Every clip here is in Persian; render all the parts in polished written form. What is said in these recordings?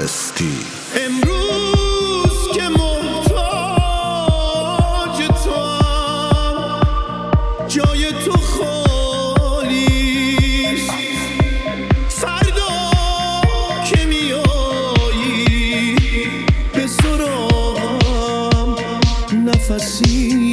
استی. امروز که محتاج توام، جای تو خالیست. فردا که میایی به سراغم نفسیست.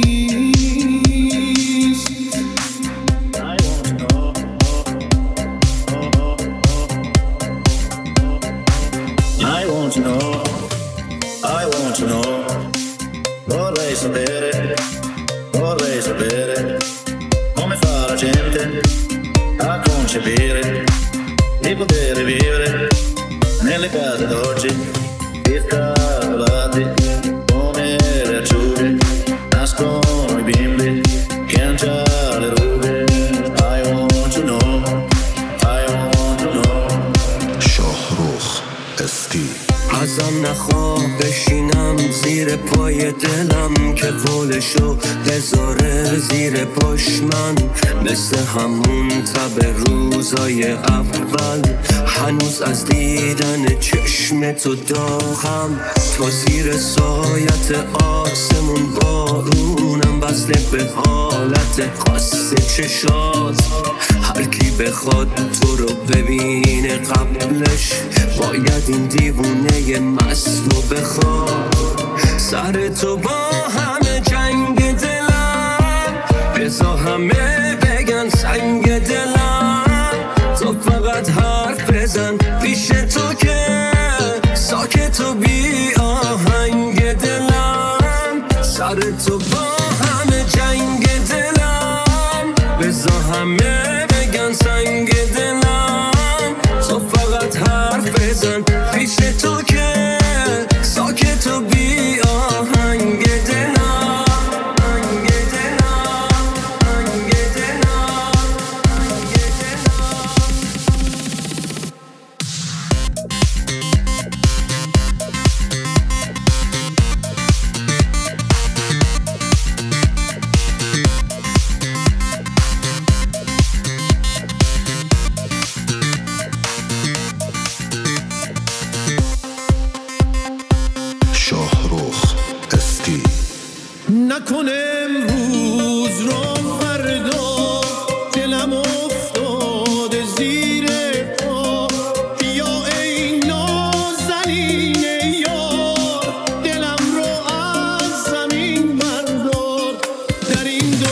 Vorrei sapere come fa la gente a concepire di poter vivere nelle case d'oggi, discalati come le acciughe, nascono i bimbi che han già le rughe. I want to know, I want to know. شاهرخ استی. ازم نخواه بشینم زیر پای دلم که قولشو بذاره زیر پاش من، مثل همون تب روزای اول. هنوز از دیدن چشم تو داغم، تو زیر سایت آسمون بارونم، وصله به حالت خاص چشات. هر کی بخواد تو رو ببینه قبلش باید این دیوونه مست رو بخواد. سر تو با همه جنگ دلم، بذار همه بگن سنگ دلم. تو فقط حرف بزن پیش تو که ساکت و بی آهنگ دلم. سر تو با همه جنگ دلم، بذار همه بگن سنگ دلم. تو فقط حرف بزن پیش تو که ساکت و بی آهنگ دلم. آهنگ دلم، آهنگ دلم، آهنگ شاهرخ استی. نکنه امروز رو فردا دلم افتاده زیر پا. یا ای نازنین یار، دلم رو از زمین بردار. در این